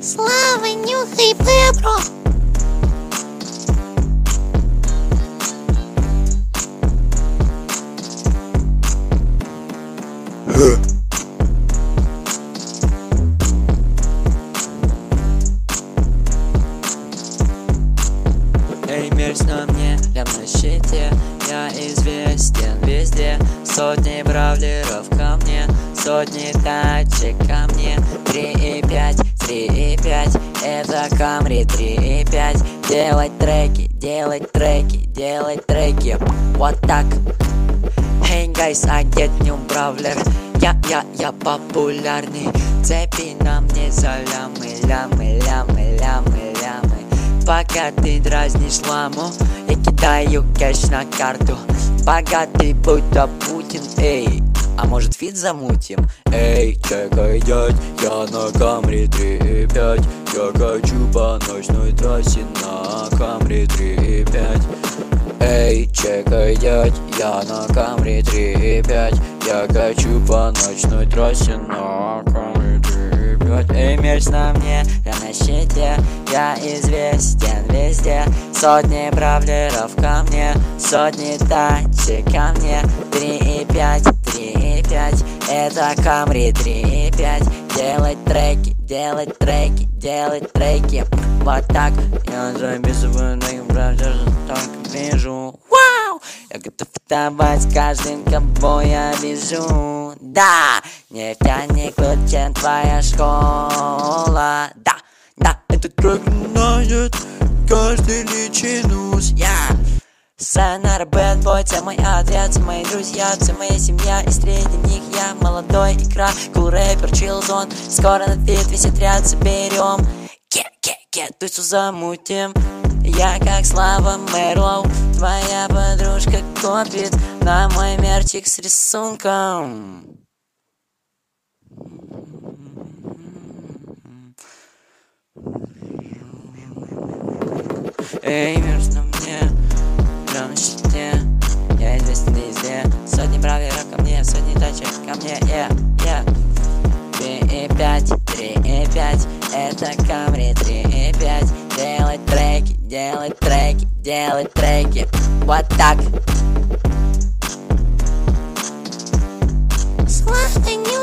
Слава, нюхай бебру. Эй, мерзь на мне, я на щите, я известен везде. Сотни бравлеров ко мне, сотни тачек ко мне. 3,5, 3,5, это Камри 3,5. Делать треки, делать треки, делать треки. Вот так. Hey guys, I get new бравлер. Я популярный. Цепи на мне за лямы, лямы, лямы, лямы, лямы. Пока ты дразнишь ламу, я кидаю кэш на карту. Богатый будто Путин, эй. А может фит замутим? Эй, чекай, дядь, я на Камри 3,5. Я качу по ночной трассе на Камри 3,5. Эй, чекай, дядь, я на Камри 3,5. Я качу по ночной трассе на Камри 3,5. Эй, мерзь на мне, я на щите, я известен везде. Сотни бравлеров ко мне, сотни тачек ко мне. 3,5, 3,5, это Камри 3,5. Делать треки, делать треки, делать треки. Вот так я записываю на бравлер, только вижу. Вау! Я готов давать с каждым, кого я вижу. Да, нефтяник, Лучен, твоя школа. Да, да, этот трек знает каждый личинус. Сценар, бэтбой, это мой ответ, это мои друзья, это моя семья. И среди них я молодой икра, кул рэпер, чилзон. Скоро на фит весь отряд соберем. Тусу замутим. Я как Слава Мэрлоу, твоя подружка копит на мой мерчик с рисунком. Эй, мерзь на мне, я на щите, я известен везде. Сотни бравлеров ко мне, сотни тачек ко мне, 3,5, 3,5, это Камри 3,5. Делать треки, делать треки, делать треки. Вот так. Слава, нюхай.